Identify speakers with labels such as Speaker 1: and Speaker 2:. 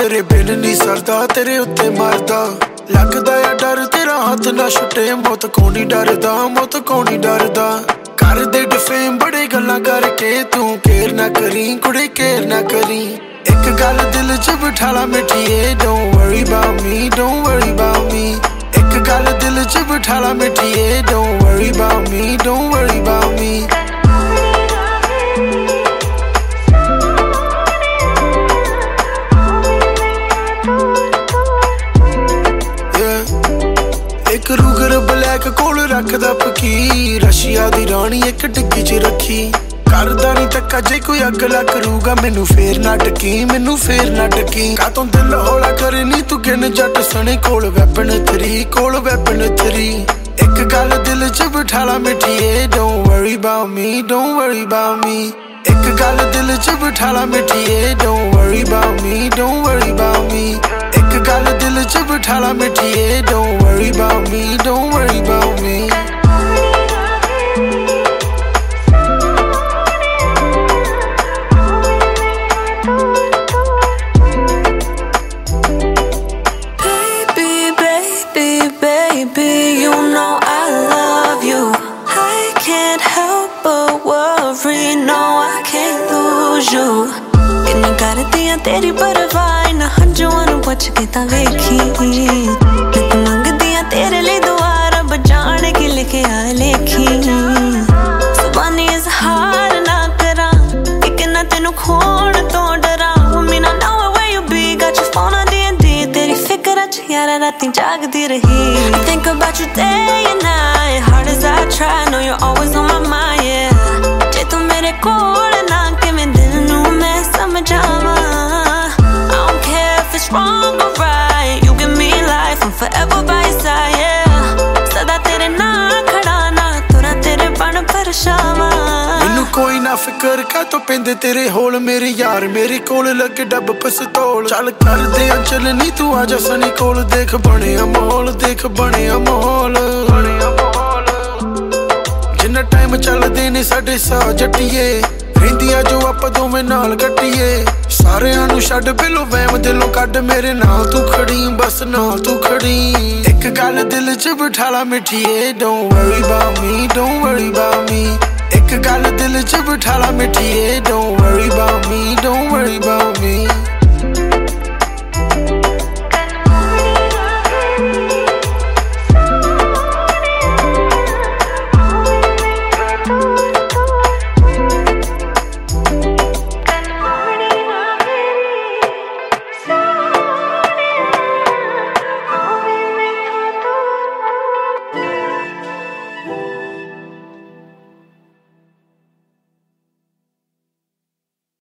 Speaker 1: तेरे बिन नहीं सरदा तेरे उत्ते मरदा लगदा या डर तेरा हाथ ना छुटे मौत को नहीं डरदा मौत को नहीं डरदा कर दे डिफेम बड़े गल्लां करके तू केयर ना करी कुड़े केयर ना करी एक गल दिल च बिठाला मिठिए don't worry about me don't worry about me एक गल दिल च बिठाला मिठिए don't worry about me don't worry about me एक रूगर ब्लैक कोल रखदा फकीर रशिया दी रानी एक डिग्गी च रखी करदा नहीं धक्का जे कोई अग लग करूगा मैनू फेर ना टकी मैनू फेर ना टकी कातों दिल हौला करे नी तू गिन जट सने कोल वैपन 3 एक गल दिल च बिठाला मिठिए don't worry about me don't worry about me एक गल दिल च बिठाला मिठिए don't worry about me don't worry about me एक गल दिल च बिठाला मिठिए don't worry about me don't worry about me
Speaker 2: Baby, you know I love you. I can't help but worry. No, I can't lose you. किन्नी करदी आ तेरी परवाह ना हंजुआं नूं पुछ के तां वेखी नित मंगदी आ तेरे लिए दुआ रब जाने की लिखे आ लेखी जुबानी इज़हार ना करा कि ना तेनू खोण तो डरा Me not know where you be got your phone on D&D तेरी फिक्र च यारा रातीं जागदी रही I think about you day and night hard as I try know you're always on my mind yeah जे तू मेरे कोल ना किवें दिल नूं मैं समझावां I don't care if it's wrong or right you give me life I'm forever by your side yeah सदा तेरे नाल खड़ा ना तुरा तेरे बन परछावां
Speaker 1: मैनू कोई ना फिकर का तो पेंदे तेरे होल मेरे यार मेरे कोल लगे डब पिस्तौल चल कर दे अंचल नी तू आजा सनी कोल देख बने माहौल जिन्ना टाइम चलदे ने साडे सा जट्टिए रहिंदियां जो आपां दोवें नाल कट्टिए सारेयां नू छड्ड बिलो वहम दिलों कड्ड मेरे नाल तू खड़ी बस नाल तू खड़ी एक गल दिल च बिठाला मिठिए don't worry about me don't worry about me एक गल दिल च बिठाला मिठिए don't worry about me don't worry about me